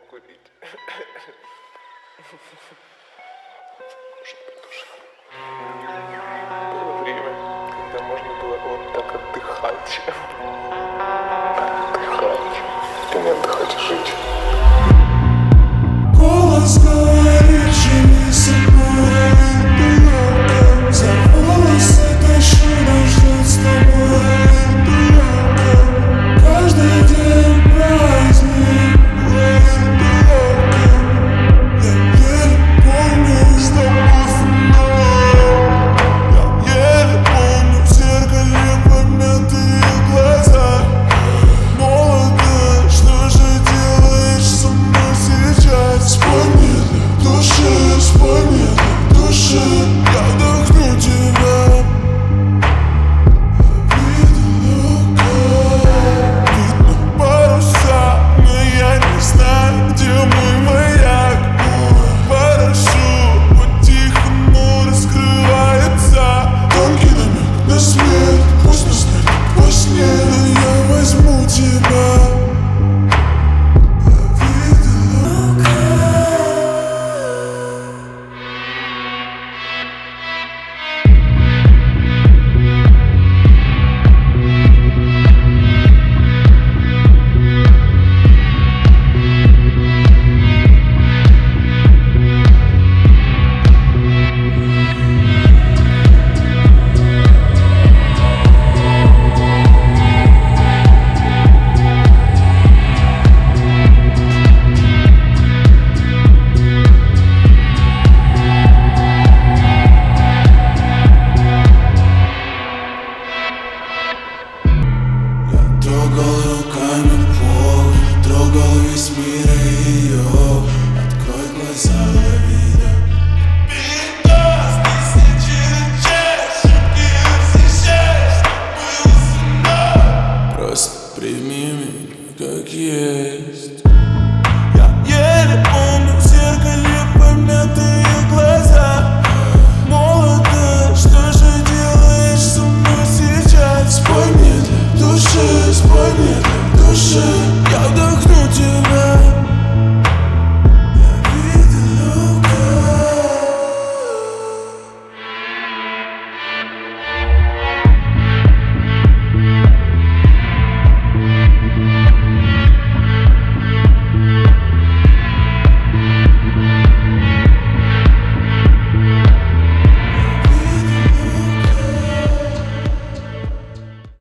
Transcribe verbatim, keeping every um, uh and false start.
покурить. Может быть, было время, когда можно было вот так отдыхать. Отдыхать. Ты не отдыхать, а жить. Голос говорит, живи со мной, ты за волосы тащу, нас ждет с тобой, ты каждый день праздник, я еле помню с тобой финал, я еле помню в зеркале помятые глаза. Молодая, что же делаешь со мной сейчас? Спой мне для души, спой мне для души, я вдохну тебя. Видно, как видно паруса, но я не знаю, где мой маяк. Парашют по-тихому раскрывается, тонкий намек на смерть, пусть настанет во сне, я возьму тебя. Трогал руками пол, трогал весь мир и ее. Открой глаза, лови, да. Передас тысячи часть, шутки встречаешь, было со мной. Просто прими меня, как есть.